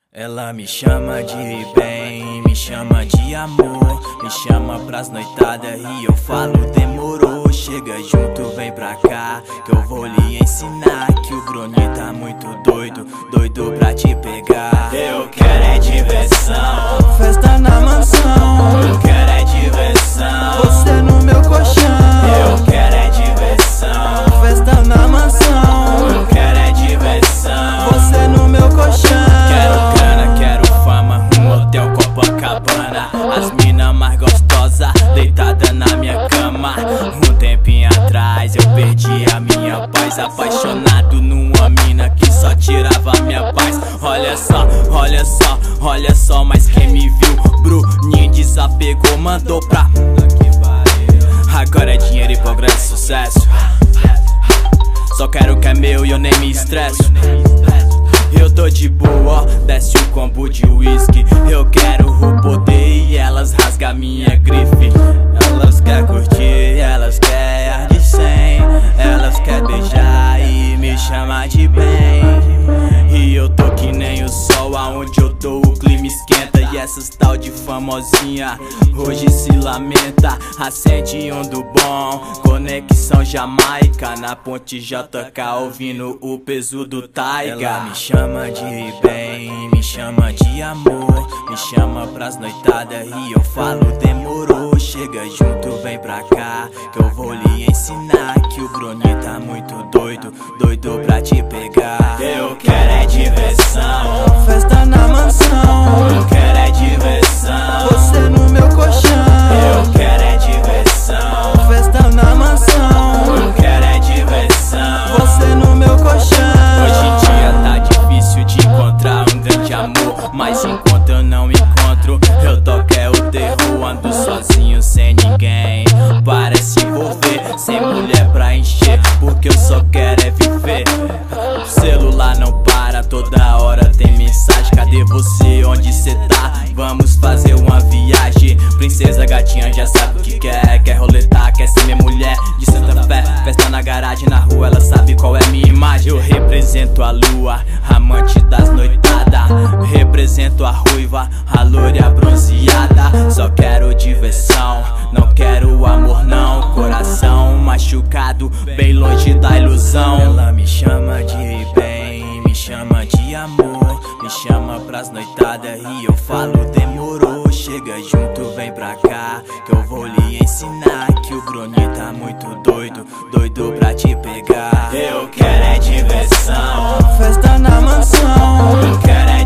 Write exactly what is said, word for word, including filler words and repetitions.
Ela me chama de bem, me chama de amor, me chama pras noitadas e eu falo demorou. Chega junto, vem pra cá, que eu vou lhe ensinar que o Bruninho tá muito doido, doido pra te pegar. Eu quero é diversão, festa na mansão. Eu quero é diversão, você no meu colchão. Eu quero é diversão, festa na mansão. Eu quero é diversão, você no meu colchão. Quero grana, quero fama, um hotel Copacabana. As mina mais gostosa, deitada na minha cama. Um tempinho atrás eu perdi a minha paz, apaixonado numa mina que só tirava minha paz. Olha só, olha só, olha só, mas quem me viu, Bruninho desapegou, mandou pra... Agora é dinheiro e progresso, sucesso. Só quero o que é meu e eu nem me estresso. Eu tô de boa, desce o combo de whisky. Eu quero o poder e elas rasgam minha grife. Elas quer curtir, elas quer ar de cem. Elas quer beijar e me chamar de bem. E eu tô que nem o sol, aonde eu tô o clima esquenta. E essas tal de famosinha hoje se lamenta. Acende um do bom, conexão Jamaica. Na ponte J K ouvindo o peso do Taiga. Ela me chama de bem, me chama de amor, me chama pras noitadas e eu falo demorou. Chega junto, vem pra cá, que eu vou lhe ensinar que o Bruninho tá muito doido, doido pra te pegar. Eu quero é diversão, festa na mansão. Eu quero é diversão, você no meu colchão. Eu quero é diversão, festa na mansão. Eu quero é diversão, você no meu colchão. Hoje em dia tá difícil de encontrar um grande amor, mas enquanto eu não encontro, eu toco é o terror. Ando sozinho sem ninguém para se envolver, sem mulher pra encher, porque eu só quero é viver. O celular não para, toda hora tem mensagem. Cadê você? Onde cê tá? Vamos fazer uma viagem. Princesa gatinha já sabe o que quer. Quer roletar, quer ser minha mulher de Santa Fé. Festa na garagem, na rua, ela sabe qual é minha imagem. Eu represento a lua, amante das noitadas. Represento a ruiva, a loira bronzeada. Só quero diversão, não quero amor não. Coração machucado, bem longe da ilusão. Ela me chama de bem, me chama de amor, me chama pras noitadas e eu falo demorou. Chega junto, vem pra cá, que eu vou lhe ensinar que o Bruninho tá muito doido, doido pra te pegar. Eu quero é diversão, festa na mansão. Eu quero é